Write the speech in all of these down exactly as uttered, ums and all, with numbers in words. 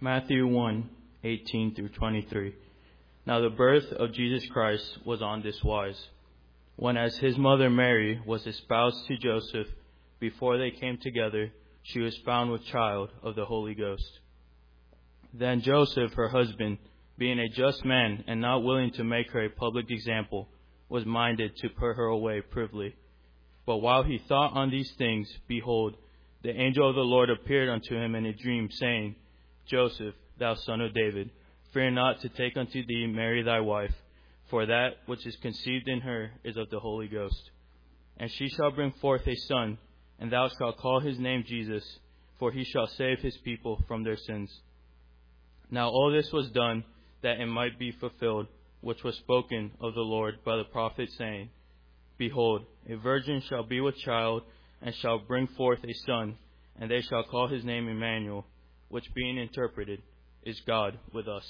Matthew one, eighteen through twenty-three. Now the birth of Jesus Christ was on this wise. When as his mother Mary was espoused to Joseph, before they came together, she was found with child of the Holy Ghost. Then Joseph, her husband, being a just man and not willing to make her a public example, was minded to put her away privily. But while he thought on these things, behold, the angel of the Lord appeared unto him in a dream, saying, Joseph, thou son of David, fear not to take unto thee Mary thy wife, for that which is conceived in her is of the Holy Ghost. And she shall bring forth a son, and thou shalt call his name Jesus, for he shall save his people from their sins. Now all this was done, that it might be fulfilled, which was spoken of the Lord by the prophet, saying, Behold, a virgin shall be with child, and shall bring forth a son, and they shall call his name Emmanuel, which being interpreted is God with us.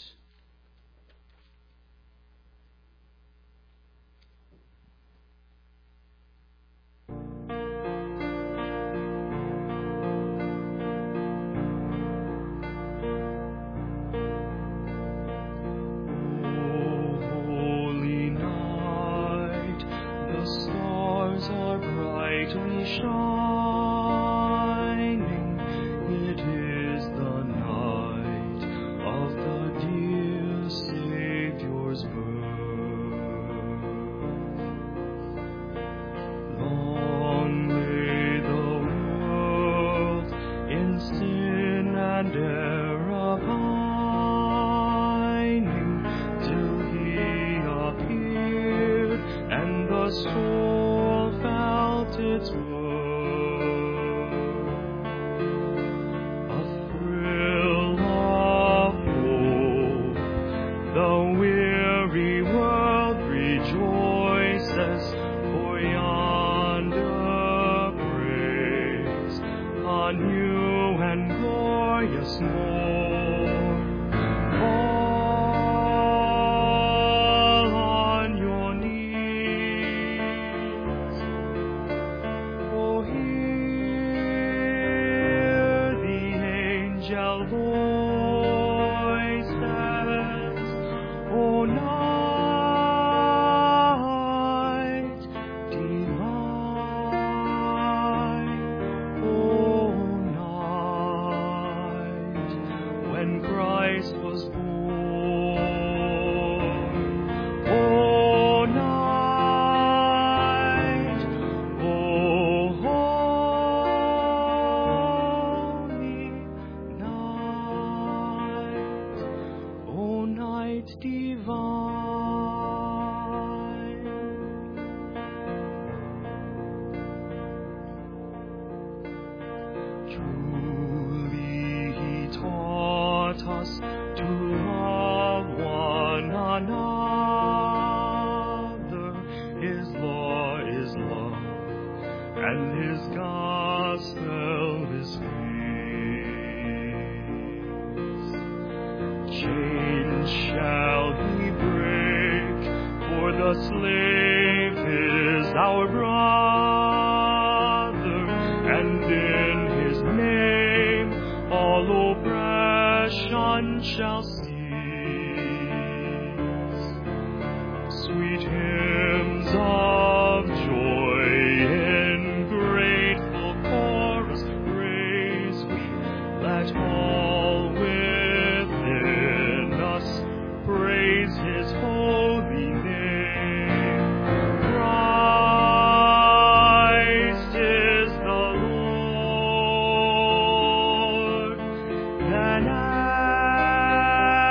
Then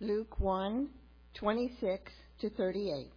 Luke one, twenty-six to thirty-eight.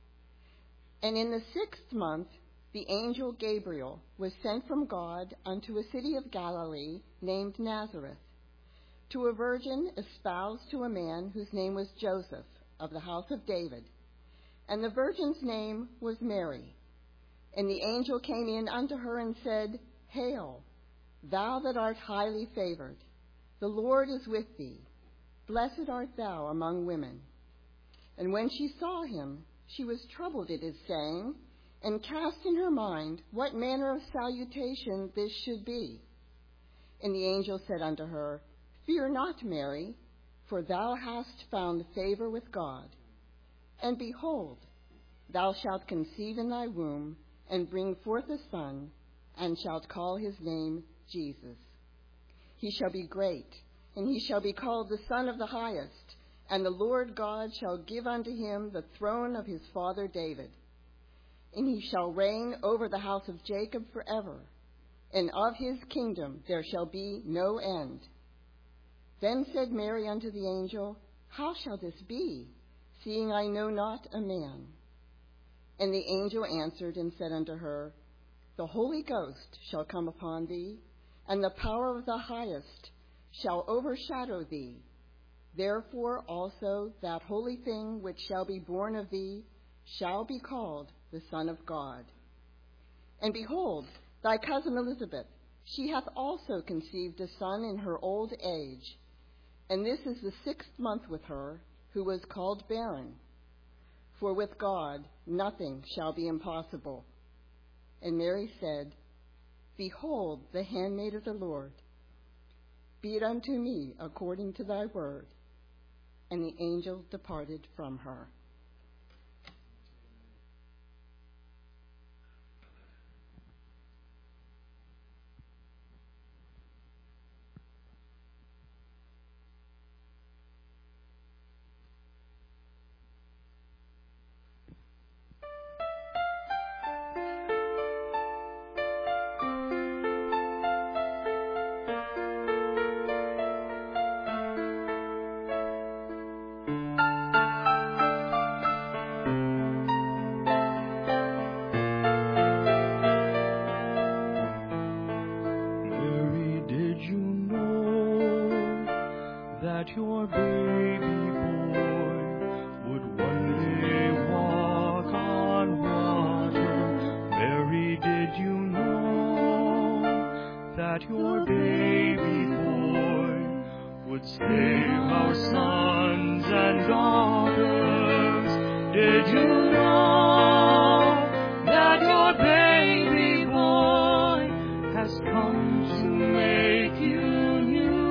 And in the sixth month, the angel Gabriel was sent from God unto a city of Galilee named Nazareth, to a virgin espoused to a man whose name was Joseph, of the house of David. And the virgin's name was Mary. And the angel came in unto her and said, Hail, thou that art highly favored, the Lord is with thee. Blessed art thou among women. And when she saw him, she was troubled at his saying, and cast in her mind what manner of salutation this should be. And the angel said unto her, Fear not, Mary, for thou hast found favor with God. And behold, thou shalt conceive in thy womb, and bring forth a son, and shalt call his name Jesus. He shall be great, and he shall be called the Son of the Highest, and the Lord God shall give unto him the throne of his father David. And he shall reign over the house of Jacob forever, and of his kingdom there shall be no end. Then said Mary unto the angel, How shall this be, seeing I know not a man? And the angel answered and said unto her, The Holy Ghost shall come upon thee, and the power of the Highest shall overshadow thee. Therefore also that holy thing which shall be born of thee shall be called the Son of God. And behold, thy cousin Elizabeth, she hath also conceived a son in her old age. And this is the sixth month with her, who was called barren. For with God nothing shall be impossible. And Mary said, Behold the handmaid of the Lord. Be it unto me according to thy word. And the angel departed from her. Your baby boy would one day walk on water. Mary, did you know that your baby boy would save our sons and daughters? Did you know that your baby boy has come to make you new?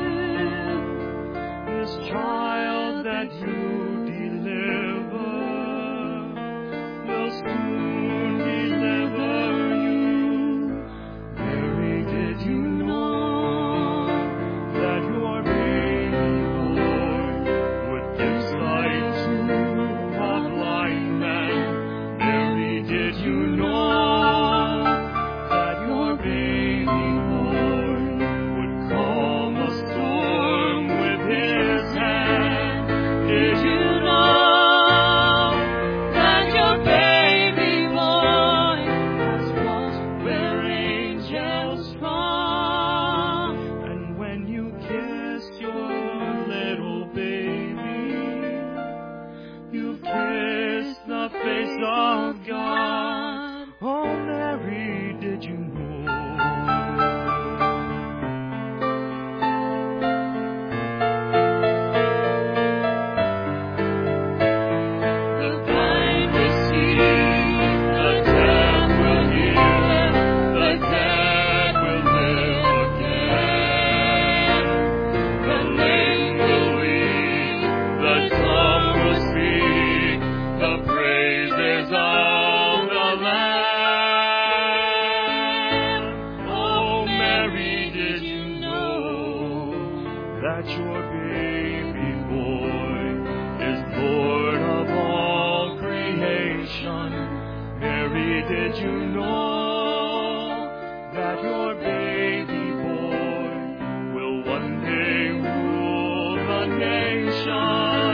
This child that you deliver will soon deliver you. Mary, did you know that your baby boy would give sight to a blind man? Mary, did you know that your baby boy would calm a storm with his hand? Did you know that your baby boy has walked where angels trod? And when you kiss your little baby, you've kissed the face of God. Oh, Mary, did you know? That your baby boy is Lord of all creation. Mary, did you know that your baby boy will one day rule the nation?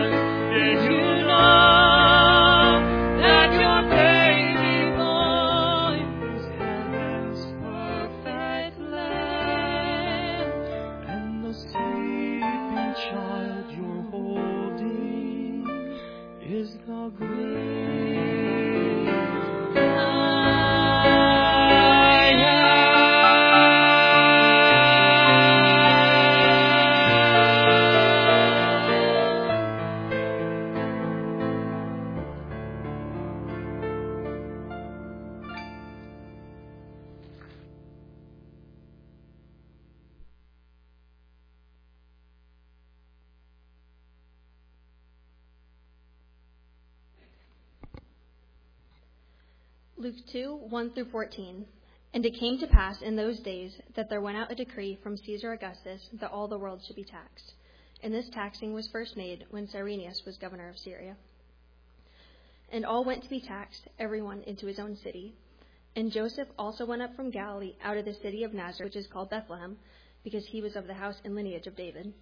Luke two, one through fourteen. And it came to pass in those days that there went out a decree from Caesar Augustus that all the world should be taxed. And this taxing was first made when Cyrenius was governor of Syria. And all went to be taxed, everyone into his own city. And Joseph also went up from Galilee out of the city of Nazareth, which is called Bethlehem, because he was of the house and lineage of David,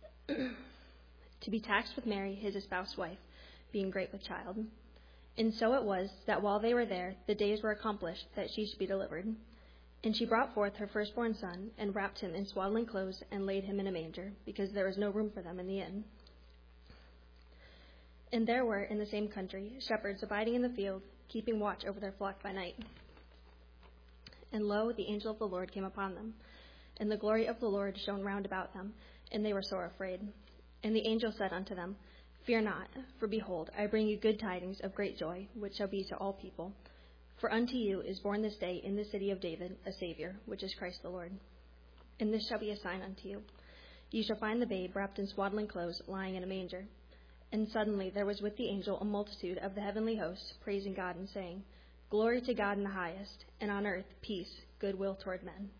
to be taxed with Mary, his espoused wife, being great with child. And so it was that while they were there, the days were accomplished that she should be delivered. And she brought forth her firstborn son, and wrapped him in swaddling clothes, and laid him in a manger, because there was no room for them in the inn. And there were, in the same country, shepherds abiding in the field, keeping watch over their flock by night. And lo, the angel of the Lord came upon them, and the glory of the Lord shone round about them, and they were sore afraid. And the angel said unto them, Fear not, for behold, I bring you good tidings of great joy, which shall be to all people. For unto you is born this day in the city of David a Savior, which is Christ the Lord. And this shall be a sign unto you. You shall find the babe wrapped in swaddling clothes, lying in a manger. And suddenly there was with the angel a multitude of the heavenly hosts, praising God and saying, Glory to God in the highest, and on earth peace, goodwill toward men.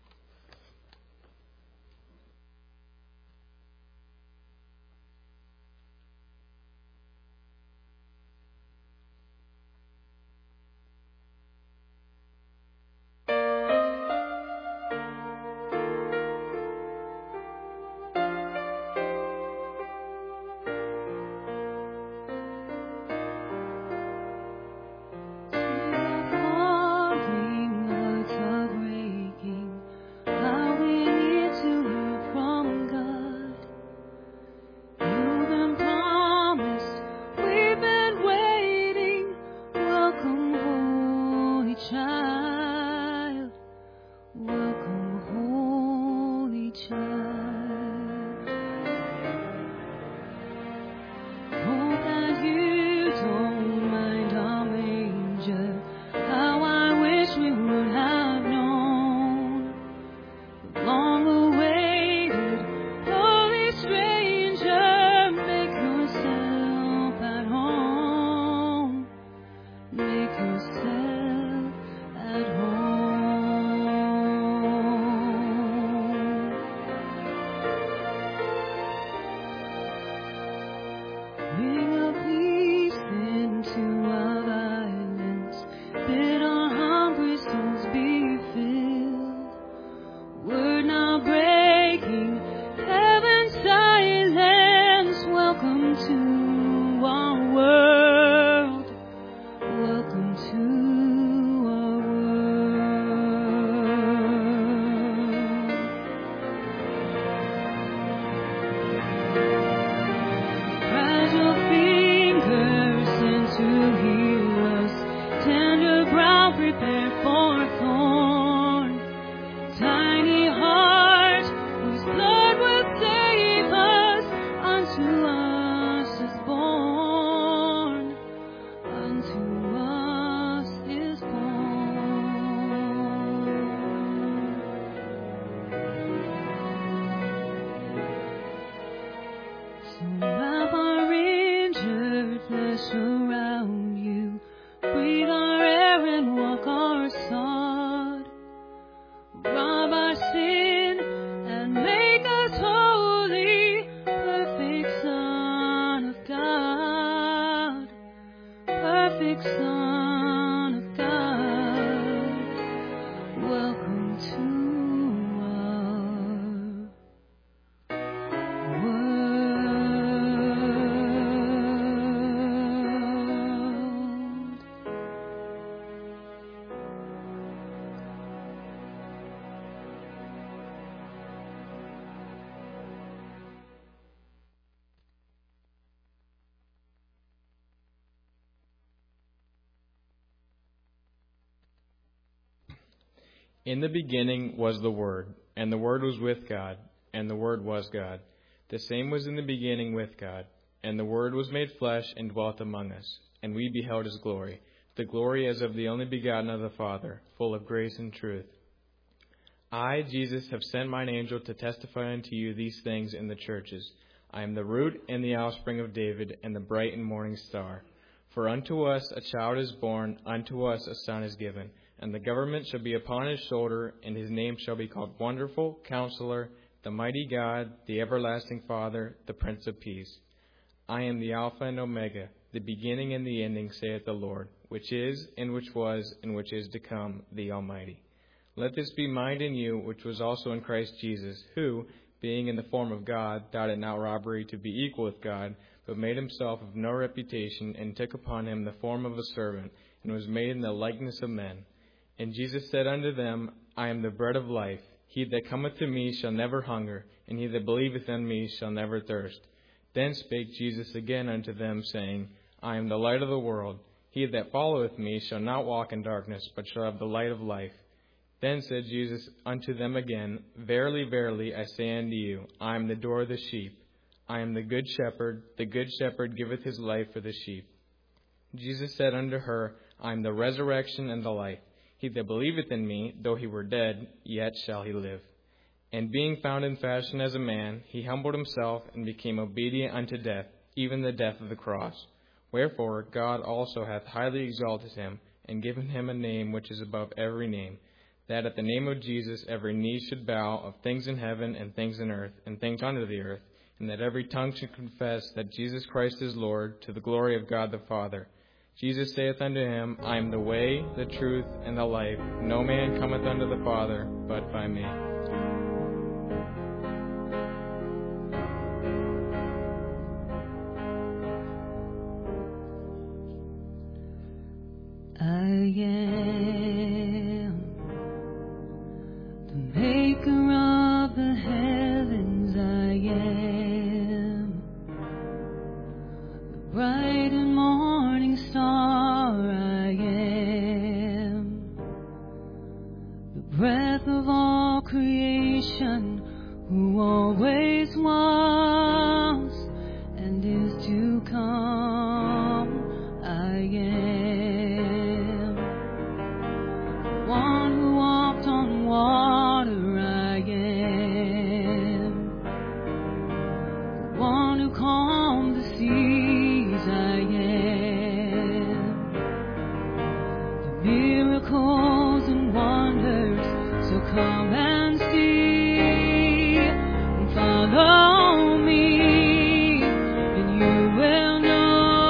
In the beginning was the Word, and the Word was with God, and the Word was God. The same was in the beginning with God. And the Word was made flesh and dwelt among us, and we beheld his glory, the glory as of the only begotten of the Father, full of grace and truth. I, Jesus, have sent mine angel to testify unto you these things in the churches. I am the root and the offspring of David, and the bright and morning star. For unto us a child is born, unto us a son is given, and the government shall be upon his shoulder, and his name shall be called Wonderful, Counselor, the Mighty God, the Everlasting Father, the Prince of Peace. I am the Alpha and Omega, the beginning and the ending, saith the Lord, which is, and which was, and which is to come, the Almighty. Let this be mind in you, which was also in Christ Jesus, who, being in the form of God, thought it not robbery to be equal with God, but made himself of no reputation, and took upon him the form of a servant, and was made in the likeness of men. And Jesus said unto them, I am the bread of life. He that cometh to me shall never hunger, and he that believeth in me shall never thirst. Then spake Jesus again unto them, saying, I am the light of the world. He that followeth me shall not walk in darkness, but shall have the light of life. Then said Jesus unto them again, Verily, verily, I say unto you, I am the door of the sheep. I am the good shepherd. The good shepherd giveth his life for the sheep. Jesus said unto her, I am the resurrection and the life. He that believeth in me, though he were dead, yet shall he live. And being found in fashion as a man, he humbled himself and became obedient unto death, even the death of the cross. Wherefore God also hath highly exalted him, and given him a name which is above every name, that at the name of Jesus every knee should bow, of things in heaven and things in earth and things under the earth, and that every tongue should confess that Jesus Christ is Lord, to the glory of God the Father. Jesus saith unto him, I am the way, the truth, and the life. No man cometh unto the Father but by me. I am the maker of the heavens. I am the bright and morning star. I am the breath of all creation, who always was and is to come. I am one who walked on water. I am one who calmed the seas. I am the miracles and wonders. So come and see and follow me, and you will know.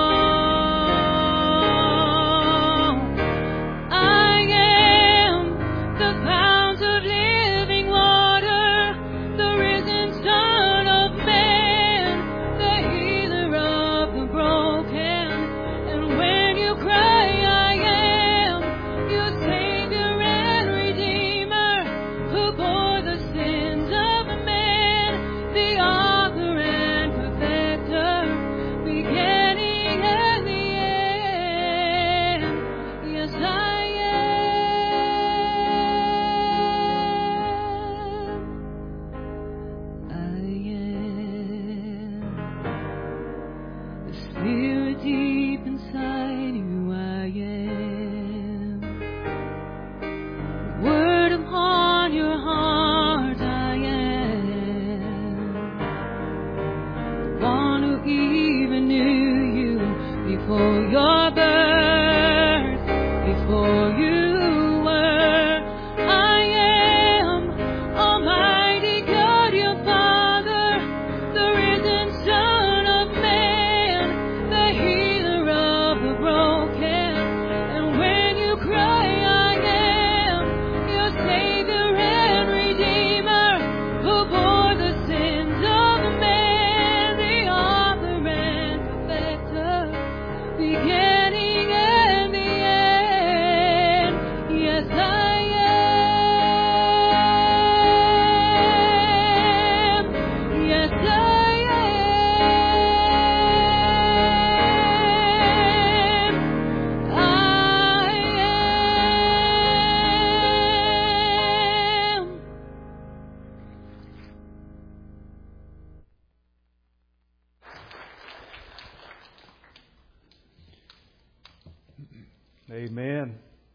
Amen.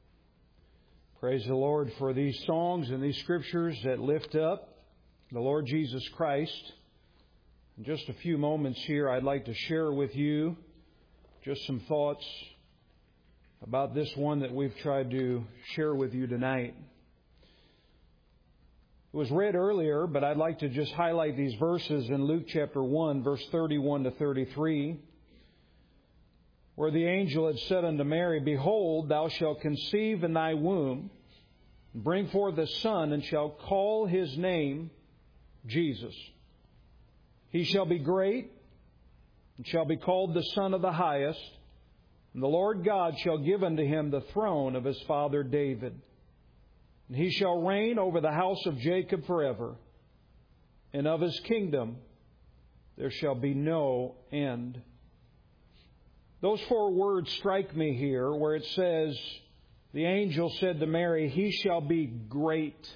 Praise the Lord for these songs and these scriptures that lift up the Lord Jesus Christ. In just a few moments here, I'd like to share with you just some thoughts about this one that we've tried to share with you tonight. It was read earlier, but I'd like to just highlight these verses in Luke chapter one, verse thirty-one to thirty-three, where the angel had said unto Mary, Behold, thou shalt conceive in thy womb, and bring forth a son, and shalt call his name Jesus. He shall be great, and shall be called the Son of the Highest, and the Lord God shall give unto him the throne of his father David. And he shall reign over the house of Jacob forever, and of his kingdom there shall be no end. Those four words strike me here, where it says, the angel said to Mary, He shall be great.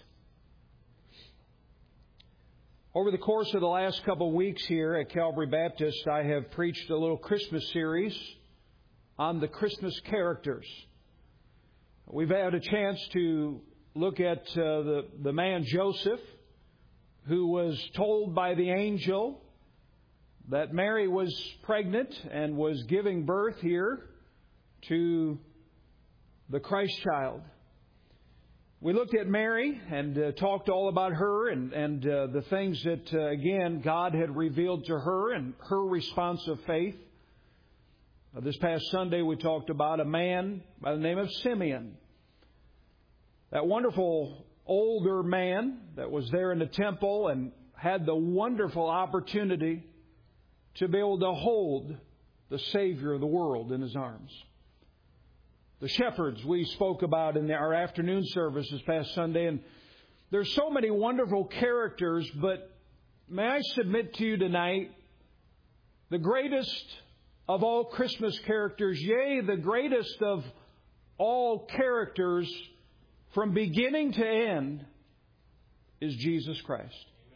Over the course of the last couple of weeks here at Calvary Baptist, I have preached a little Christmas series on the Christmas characters. We've had a chance to look at uh, the, the man Joseph, who was told by the angel that Mary was pregnant and was giving birth here to the Christ child. We looked at Mary and uh, talked all about her and, and uh, the things that, uh, again, God had revealed to her and her response of faith. Uh, this past Sunday we talked about a man by the name of Simeon. That wonderful older man that was there in the temple and had the wonderful opportunity to be able to hold the Savior of the world in His arms. The shepherds we spoke about in our afternoon service this past Sunday. And there's so many wonderful characters, but may I submit to you tonight, the greatest of all Christmas characters, yea, the greatest of all characters from beginning to end, is Jesus Christ.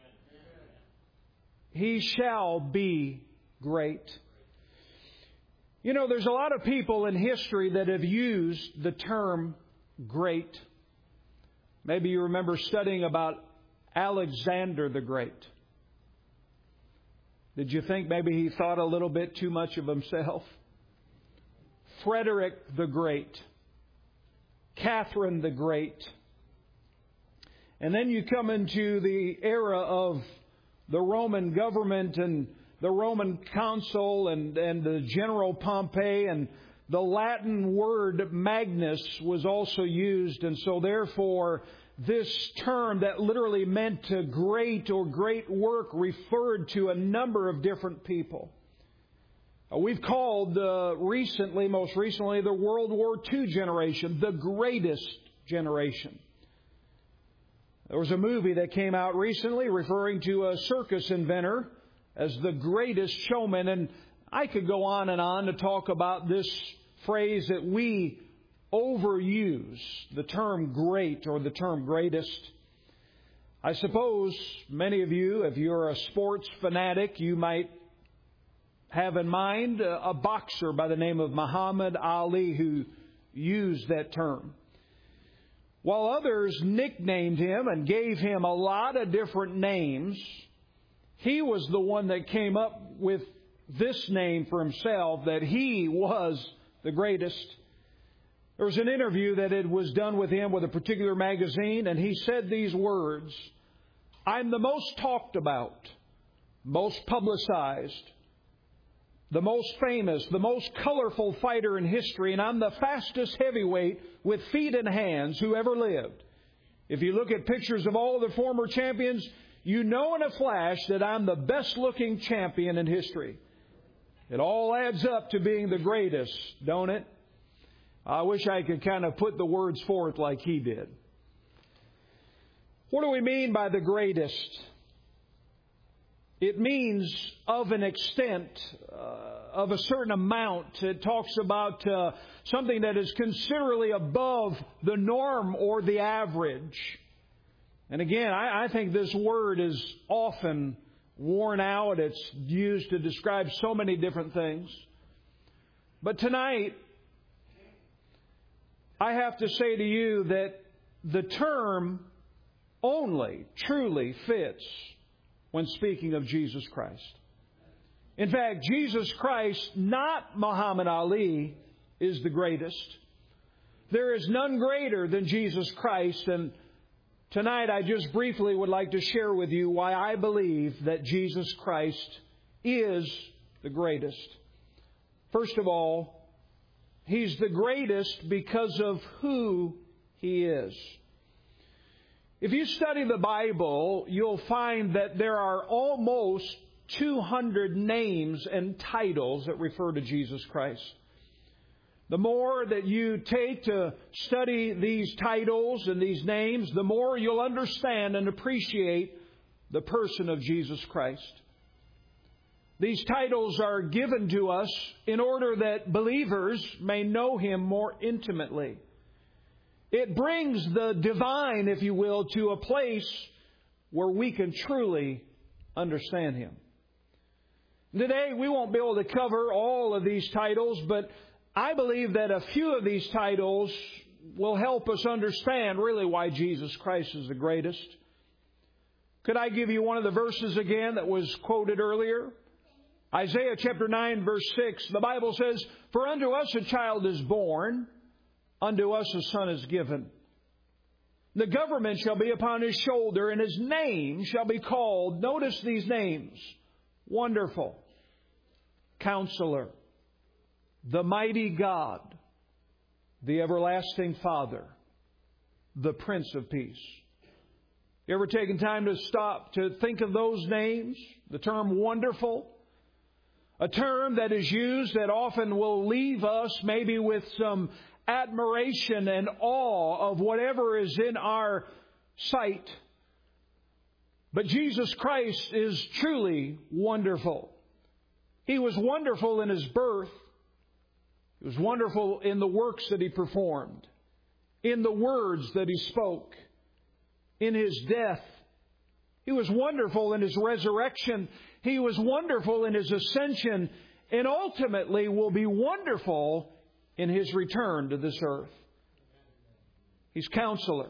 He shall be great. You know, there's a lot of people in history that have used the term great. Maybe you remember studying about Alexander the Great. Did you think maybe he thought a little bit too much of himself? Frederick the Great. Catherine the Great. And then you come into the era of the Roman government and the Roman consul and, and the General Pompey, and the Latin word magnus was also used. And so therefore, this term that literally meant to great or great work referred to a number of different people. Uh, we've called uh, recently, most recently, the World War Two generation, the greatest generation. There was a movie that came out recently referring to a circus inventor as the greatest showman. And I could go on and on to talk about this phrase that we overuse, the term great or the term greatest. I suppose many of you, if you're a sports fanatic, you might have in mind a, a boxer by the name of Muhammad Ali who used that term. While others nicknamed him and gave him a lot of different names, he was the one that came up with this name for himself, that he was the greatest. There was an interview that it was done with him with a particular magazine, and he said these words, I'm the most talked about, most publicized, the most famous, the most colorful fighter in history, and I'm the fastest heavyweight with feet and hands who ever lived. If you look at pictures of all of the former champions, you know in a flash that I'm the best-looking champion in history. It all adds up to being the greatest, don't it? I wish I could kind of put the words forth like he did. What do we mean by the greatest? It means of an extent, uh, of a certain amount. It talks about uh, something that is considerably above the norm or the average. And again, I, I think this word is often worn out. It's used to describe so many different things. But tonight, I have to say to you that the term only truly fits when speaking of Jesus Christ. In fact, Jesus Christ, not Muhammad Ali, is the greatest. There is none greater than Jesus Christ. And tonight I just briefly would like to share with you why I believe that Jesus Christ is the greatest. First of all, He's the greatest because of who He is. If you study the Bible, you'll find that there are almost two hundred names and titles that refer to Jesus Christ. The more that you take to study these titles and these names, the more you'll understand and appreciate the person of Jesus Christ. These titles are given to us in order that believers may know Him more intimately. It brings the divine, if you will, to a place where we can truly understand Him. Today, we won't be able to cover all of these titles, but I believe that a few of these titles will help us understand really why Jesus Christ is the greatest. Could I give you one of the verses again that was quoted earlier? Isaiah chapter nine, verse six, the Bible says, "For unto us a child is born, unto us a son is given. The government shall be upon His shoulder, and His name shall be called," notice these names, "Wonderful, Counselor, the Mighty God, the Everlasting Father, the Prince of Peace." You ever taken time to stop to think of those names? The term wonderful, a term that is used that often will leave us maybe with some admiration and awe of whatever is in our sight. But Jesus Christ is truly wonderful. He was wonderful in His birth. He was wonderful in the works that He performed, in the words that He spoke, in His death. He was wonderful in His resurrection. He was wonderful in His ascension, and ultimately will be wonderful in His return to this earth. He's Counselor.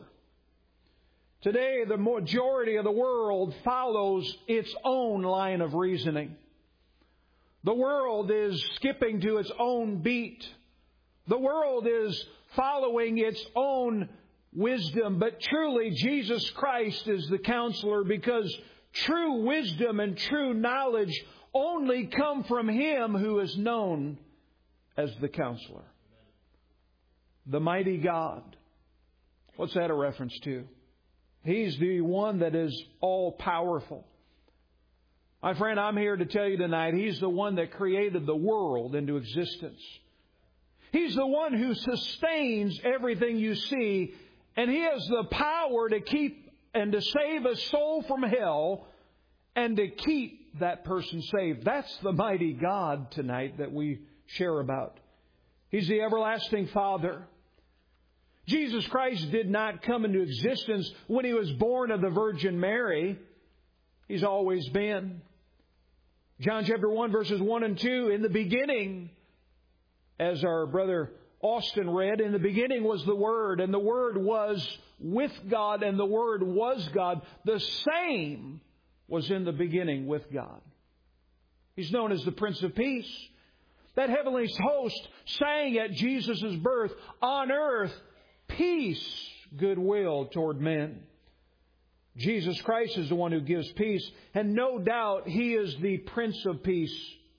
Today, the majority of the world follows its own line of reasoning. The world is skipping to its own beat. The world is following its own wisdom. But truly, Jesus Christ is the Counselor, because true wisdom and true knowledge only come from Him who is known as the Counselor. The Mighty God. What's that a reference to? He's the one that is all-powerful. My friend, I'm here to tell you tonight, He's the one that created the world into existence. He's the one who sustains everything you see, and He has the power to keep and to save a soul from hell and to keep that person saved. That's the mighty God tonight that we share about. He's the everlasting Father. Jesus Christ did not come into existence when He was born of the Virgin Mary. He's always been. John chapter one, verses one and two, in the beginning, as our brother Austin read, in the beginning was the Word, and the Word was with God, and the Word was God. The same was in the beginning with God. He's known as the Prince of Peace. That heavenly host sang at Jesus' birth, "On earth, peace, goodwill toward men." Jesus Christ is the one who gives peace, and no doubt He is the Prince of Peace.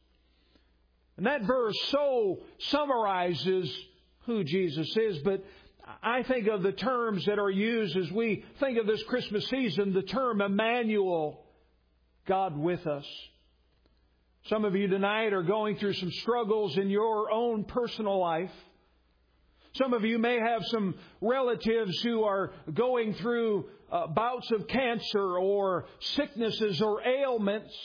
And that verse so summarizes who Jesus is, but I think of the terms that are used as we think of this Christmas season, the term Emmanuel, God with us. Some of you tonight are going through some struggles in your own personal life. Some of you may have some relatives who are going through uh, bouts of cancer or sicknesses or ailments.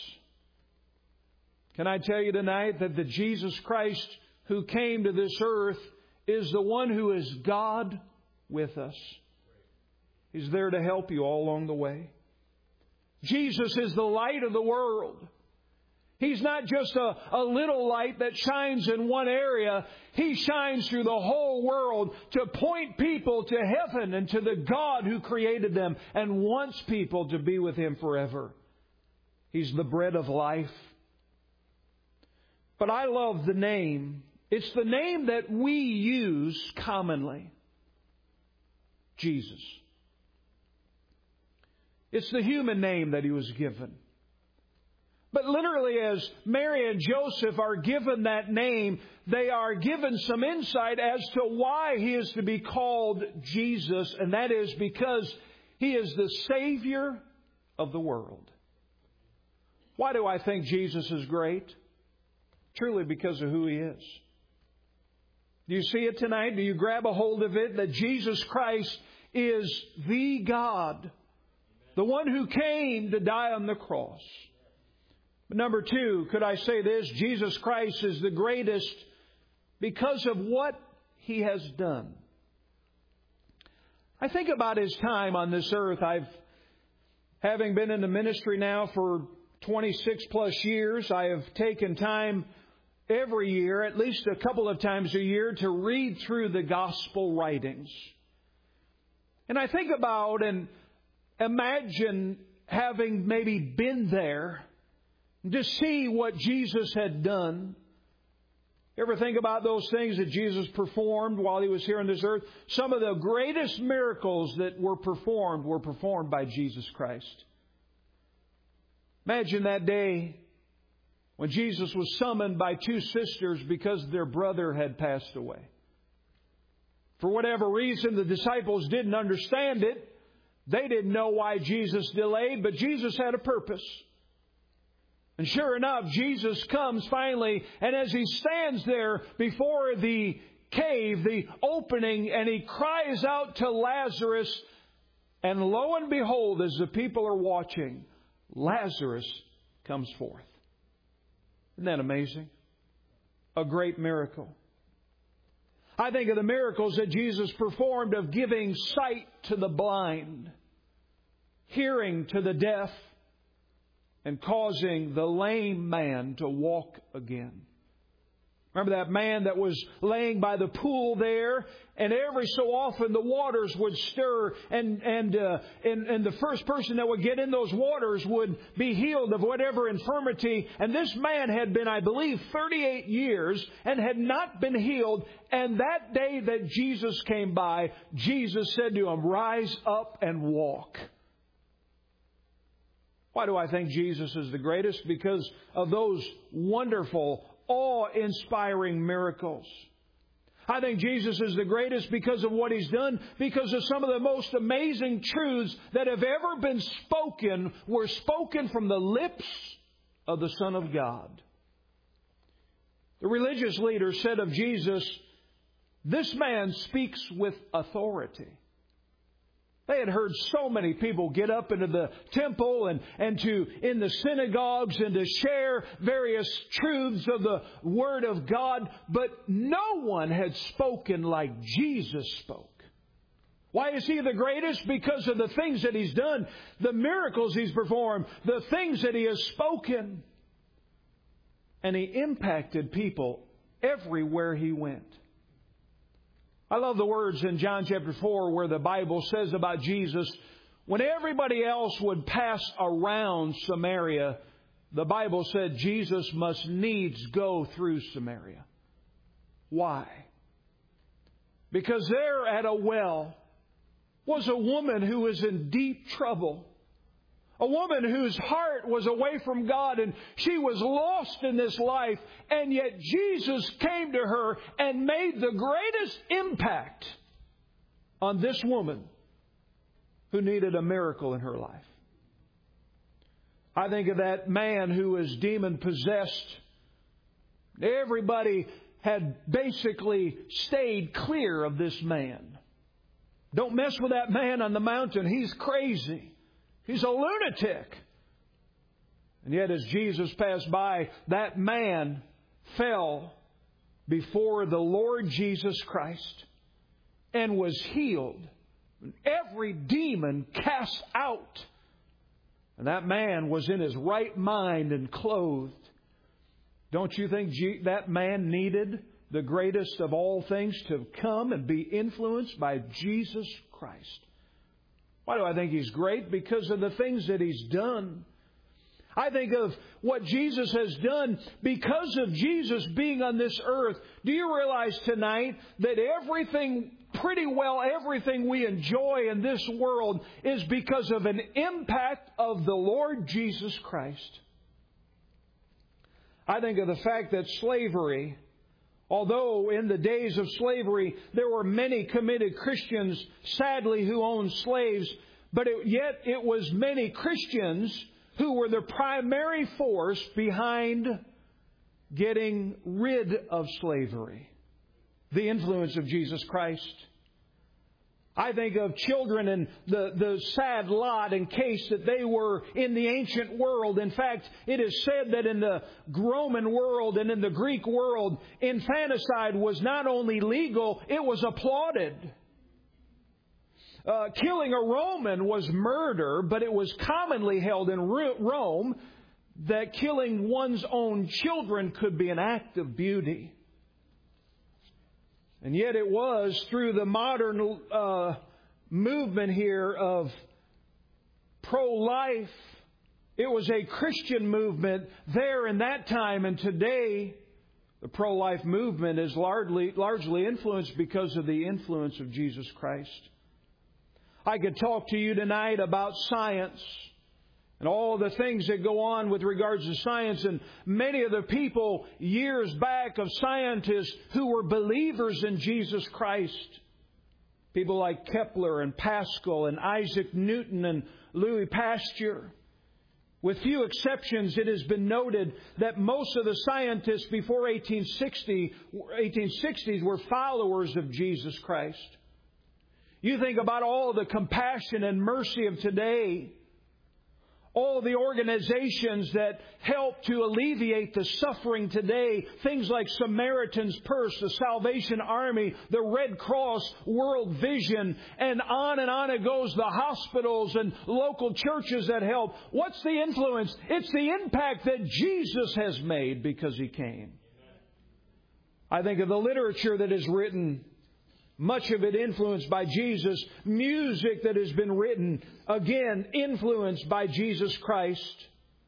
Can I tell you tonight that the Jesus Christ who came to this earth is the one who is God with us. He's there to help you all along the way. Jesus is the light of the world. He's not just a, a little light that shines in one area. He shines through the whole world to point people to heaven and to the God who created them and wants people to be with Him forever. He's the bread of life. But I love the name. It's the name that we use commonly. Jesus. It's the human name that He was given. But literally, as Mary and Joseph are given that name, they are given some insight as to why He is to be called Jesus, and that is because He is the Savior of the world. Why do I think Jesus is great? Truly because of who He is. Do you see it tonight? Do you grab a hold of it? That Jesus Christ is the God, the one who came to die on the cross. But number two, could I say this? Jesus Christ is the greatest because of what He has done. I think about His time on this earth. I've, having been in the ministry now for twenty-six plus years, I have taken time every year, at least a couple of times a year, to read through the gospel writings. And I think about and imagine having maybe been there to see what Jesus had done. You ever think about those things that Jesus performed while He was here on this earth? Some of the greatest miracles that were performed were performed by Jesus Christ. Imagine that day when Jesus was summoned by two sisters because their brother had passed away. For whatever reason, the disciples didn't understand it. They didn't know why Jesus delayed, but Jesus had a purpose. And sure enough, Jesus comes finally, and as He stands there before the cave, the opening, and He cries out to Lazarus, and lo and behold, as the people are watching, Lazarus comes forth. Isn't that amazing? A great miracle. I think of the miracles that Jesus performed of giving sight to the blind, hearing to the deaf, and causing the lame man to walk again. Remember that man that was laying by the pool there, and every so often the waters would stir, and and, uh, and and the first person that would get in those waters would be healed of whatever infirmity. And this man had been, I believe, thirty-eight years and had not been healed. And that day that Jesus came by, Jesus said to him, "Rise up and walk." Why do I think Jesus is the greatest? Because of those wonderful, awe-inspiring miracles. I think Jesus is the greatest because of what He's done, because of some of the most amazing truths that have ever been spoken were spoken from the lips of the Son of God. The religious leaders said of Jesus, "This man speaks with authority." They had heard so many people get up into the temple and, and to in the synagogues and to share various truths of the Word of God, but no one had spoken like Jesus spoke. Why is He the greatest? Because of the things that He's done, the miracles He's performed, the things that He has spoken. And He impacted people everywhere He went. I love the words in John chapter four where the Bible says about Jesus, when everybody else would pass around Samaria, the Bible said Jesus must needs go through Samaria. Why? Because there at a well was a woman who was in deep trouble. A woman whose heart was away from God and she was lost in this life. And yet Jesus came to her and made the greatest impact on this woman who needed a miracle in her life. I think of that man who was demon possessed. Everybody had basically stayed clear of this man. Don't mess with that man on the mountain. He's crazy. He's a lunatic. And yet as Jesus passed by, that man fell before the Lord Jesus Christ and was healed. Every demon cast out. And that man was in his right mind and clothed. Don't you think that man needed the greatest of all things to come and be influenced by Jesus Christ? Why do I think He's great? Because of the things that He's done. I think of what Jesus has done because of Jesus being on this earth. Do you realize tonight that everything, pretty well everything we enjoy in this world is because of an impact of the Lord Jesus Christ? I think of the fact that slavery, although in the days of slavery there were many committed Christians, sadly, who owned slaves, but it, yet it was many Christians who were the primary force behind getting rid of slavery. The influence of Jesus Christ. I think of children and the, the sad lot in case that they were in the ancient world. In fact, it is said that in the Roman world and in the Greek world, infanticide was not only legal, it was applauded. Uh, killing a Roman was murder, but it was commonly held in Rome that killing one's own children could be an act of beauty. And yet it was through the modern uh, movement here of pro-life. It was a Christian movement there in that time, and today the pro-life movement is largely, largely influenced because of the influence of Jesus Christ. I could talk to you tonight about science and all the things that go on with regards to science. And many of the people years back of scientists who were believers in Jesus Christ. People like Kepler and Pascal and Isaac Newton and Louis Pasteur. With few exceptions, it has been noted that most of the scientists before eighteen sixty, eighteen sixties were followers of Jesus Christ. You think about all the compassion and mercy of today. All the organizations that help to alleviate the suffering today. Things like Samaritan's Purse, the Salvation Army, the Red Cross, World Vision, and on and on it goes. The hospitals and local churches that help. What's the influence? It's the impact that Jesus has made because He came. I think of the literature that is written. Much of it influenced by Jesus. Music that has been written, again, influenced by Jesus Christ.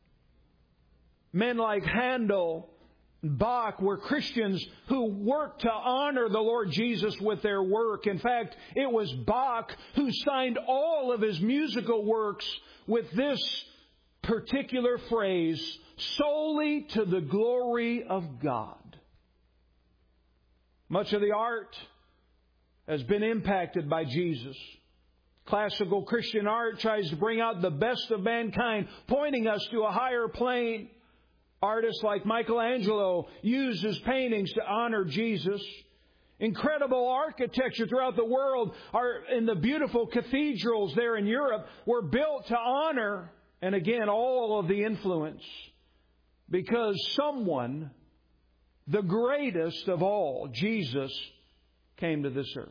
Men like Handel, Bach were Christians who worked to honor the Lord Jesus with their work. In fact, it was Bach who signed all of his musical works with this particular phrase, solely to the glory of God. Much of the art has been impacted by Jesus. Classical Christian art tries to bring out the best of mankind, pointing us to a higher plane. Artists like Michelangelo used his paintings to honor Jesus. Incredible architecture throughout the world are in the beautiful cathedrals there in Europe were built to honor, and again, all of the influence. Because someone, the greatest of all, Jesus, came to this earth.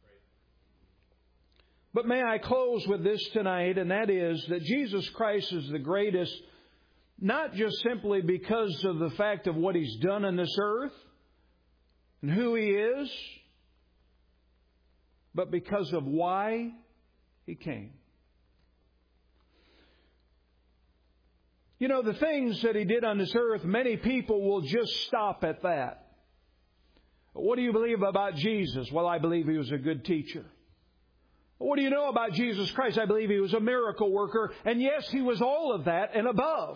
But may I close with this tonight, and that is that Jesus Christ is the greatest, not just simply because of the fact of what He's done on this earth and who He is, but because of why He came. You know, the things that He did on this earth, many people will just stop at that. What do you believe about Jesus? Well, I believe He was a good teacher. What do you know about Jesus Christ? I believe He was a miracle worker. And yes, He was all of that and above.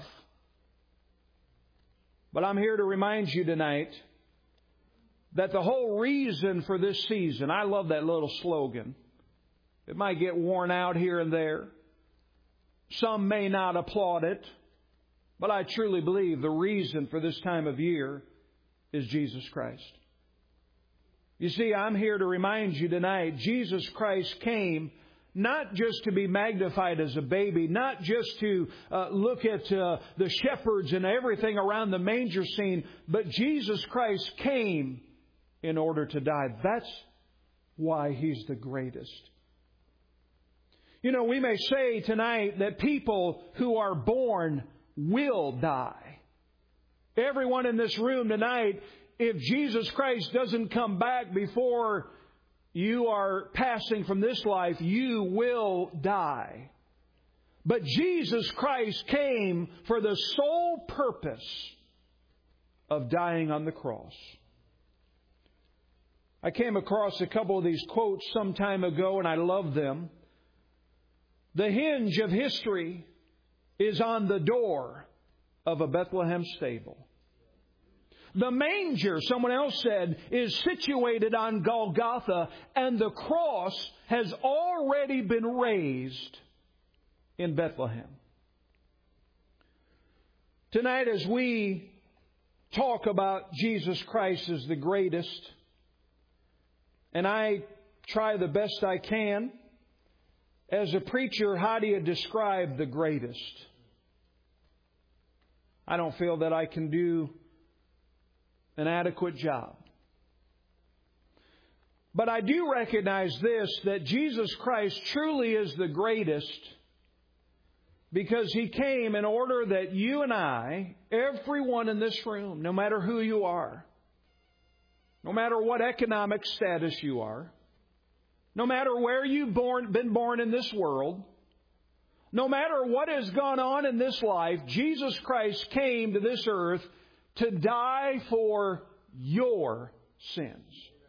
But I'm here to remind you tonight that the whole reason for this season, I love that little slogan. It might get worn out here and there. Some may not applaud it. But I truly believe the reason for this time of year is Jesus Christ. You see, I'm here to remind you tonight, Jesus Christ came not just to be magnified as a baby, not just to uh, look at uh, the shepherds and everything around the manger scene, but Jesus Christ came in order to die. That's why He's the greatest. You know, we may say tonight that people who are born will die. Everyone in this room tonight, if Jesus Christ doesn't come back before you are passing from this life, you will die. But Jesus Christ came for the sole purpose of dying on the cross. I came across a couple of these quotes some time ago, and I love them. The hinge of history is on the door of a Bethlehem stable. The manger, someone else said, is situated on Golgotha, and the cross has already been raised in Bethlehem. Tonight, as we talk about Jesus Christ as the greatest, and I try the best I can, as a preacher, how do you describe the greatest? I don't feel that I can do an adequate job. But I do recognize this, that Jesus Christ truly is the greatest because He came in order that you and I, everyone in this room, no matter who you are, no matter what economic status you are, no matter where you've born, been born in this world, no matter what has gone on in this life, Jesus Christ came to this earth to die for your sins.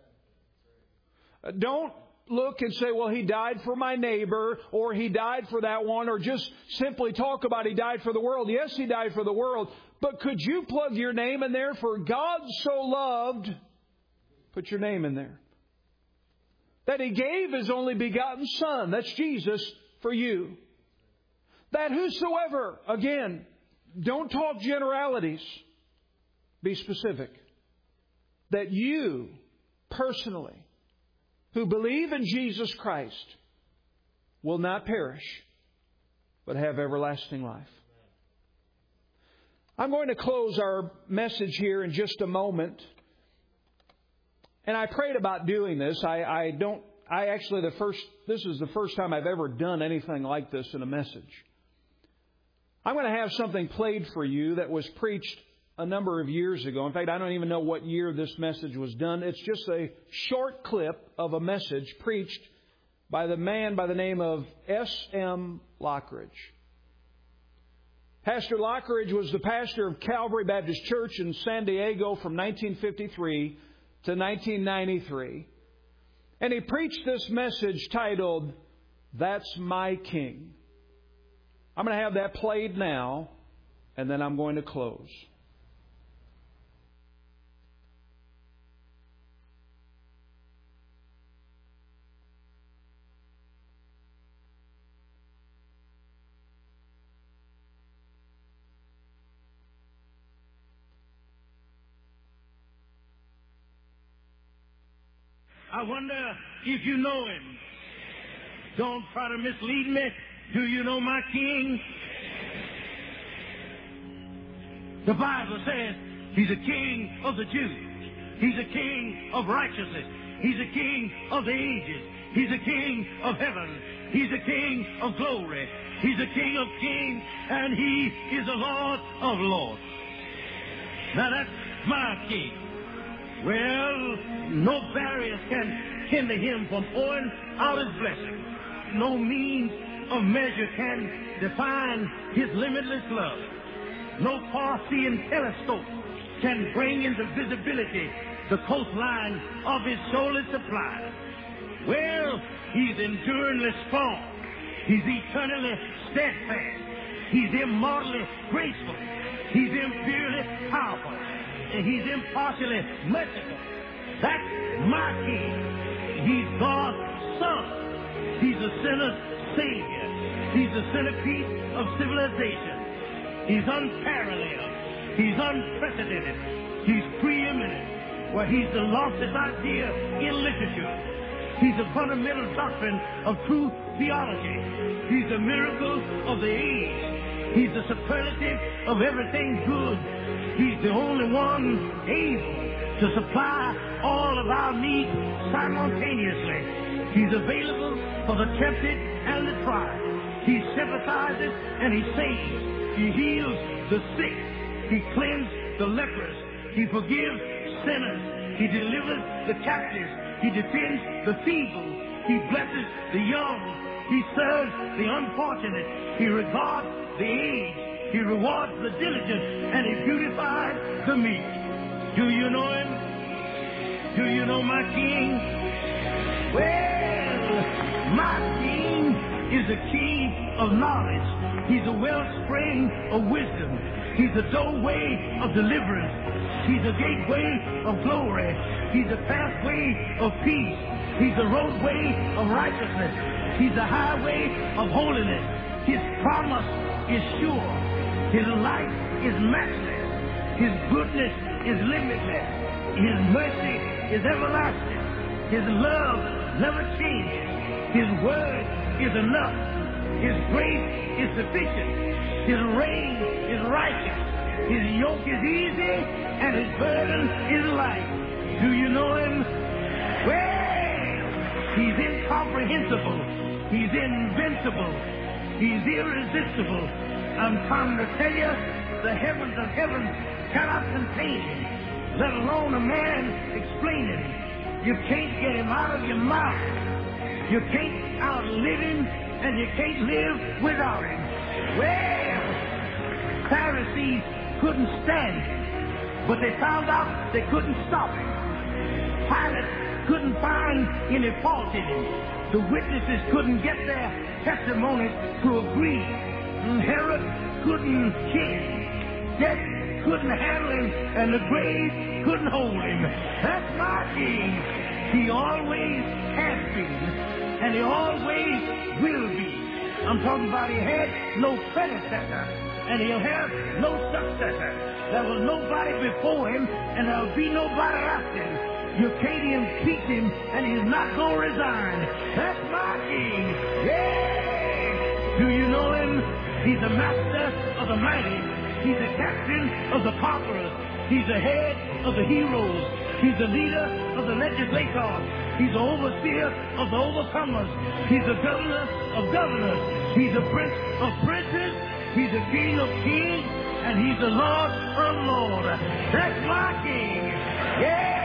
Don't look and say, well, He died for my neighbor, or He died for that one, or just simply talk about He died for the world. Yes, He died for the world, but could you plug your name in there? For God so loved, put your name in there, that He gave His only begotten Son, that's Jesus, for you. That whosoever, again, don't talk generalities, be specific. That you, personally, who believe in Jesus Christ, will not perish, but have everlasting life. I'm going to close our message here in just a moment. And I prayed about doing this. I, I don't, I actually, the first, this is the first time I've ever done anything like this in a message. I'm going to have something played for you that was preached a number of years ago. In fact, I don't even know what year this message was done. It's just a short clip of a message preached by the man by the name of S M Lockridge. Pastor Lockridge was the pastor of Calvary Baptist Church in San Diego from nineteen fifty-three to nineteen ninety-three. And he preached this message titled, "That's My King." I'm going to have that played now, and then I'm going to close. I wonder if you know Him. Don't try to mislead me. Do you know my King? The Bible says He's a King of the Jews. He's a King of righteousness. He's a King of the ages. He's a King of heaven. He's a King of glory. He's a King of kings, and He is the Lord of lords. Now that's my King. Well, no barriers can hinder Him from pouring out His blessing. No means of measure can define His limitless love. No far-seeing telescope can bring into visibility the coastline of His soulless supply. Well, He's enduringly strong. He's eternally steadfast. He's immortally graceful. He's imperially powerful. And He's impartially merciful. That's my King. He's God's Son. He's a sinner's Savior. He's the centerpiece of civilization. He's unparalleled. He's unprecedented. He's preeminent. Well, He's the loftiest idea in literature. He's the fundamental doctrine of true theology. He's the miracle of the age. He's the superlative of everything good. He's the only one able to supply all of our needs simultaneously. He's available for the tempted and the tried. He sympathizes and He saves. He heals the sick. He cleanses the lepers. He forgives sinners. He delivers the captives. He defends the feeble. He blesses the young. He serves the unfortunate. He regards the aged. He rewards the diligent. And He beautifies the meek. Do you know Him? Do you know my King? Well, my King is a King of knowledge. He's a wellspring of wisdom. He's a doorway of deliverance. He's a gateway of glory. He's a pathway of peace. He's a roadway of righteousness. He's a highway of holiness. His promise is sure. His life is matchless. His goodness is limitless. His mercy is everlasting. His love never changes. His word is enough. His grace is sufficient. His reign is righteous. His yoke is easy and His burden is light. Do you know Him? Well, He's incomprehensible. He's invincible. He's irresistible. I'm trying to tell you, the heavens of heaven cannot contain Him, let alone a man explain Him. You can't get Him out of your mouth. You can't outlive Him, and you can't live without Him. Well, Pharisees couldn't stand Him, but they found out they couldn't stop Him. Pilate couldn't find any fault in Him. The witnesses couldn't get their testimony to agree. Herod couldn't kill Him. Death couldn't handle Him, and the grave couldn't hold Him. That's my King. He always has been, and He always will be. I'm talking about He had no predecessor, and He'll have no successor. There was nobody before Him, and there'll be nobody after Him. You can't impeach Him, and He's not going to resign. That's my King. Yeah! Do you know Him? He's the master of the mighty. He's the captain of the conquerors. He's the head of the heroes. He's the leader of the legislators. He's the overseer of the overcomers. He's the governor of governors. He's the prince of princes. He's the king of kings. And He's the Lord of lords. That's my King. Yeah!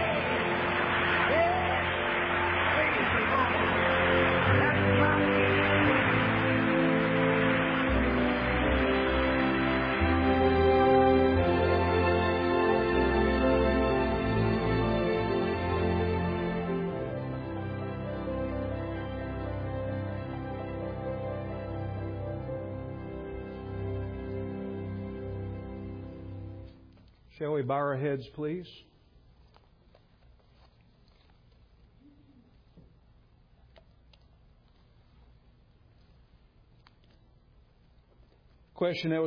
Shall we bow our heads, please? Question that was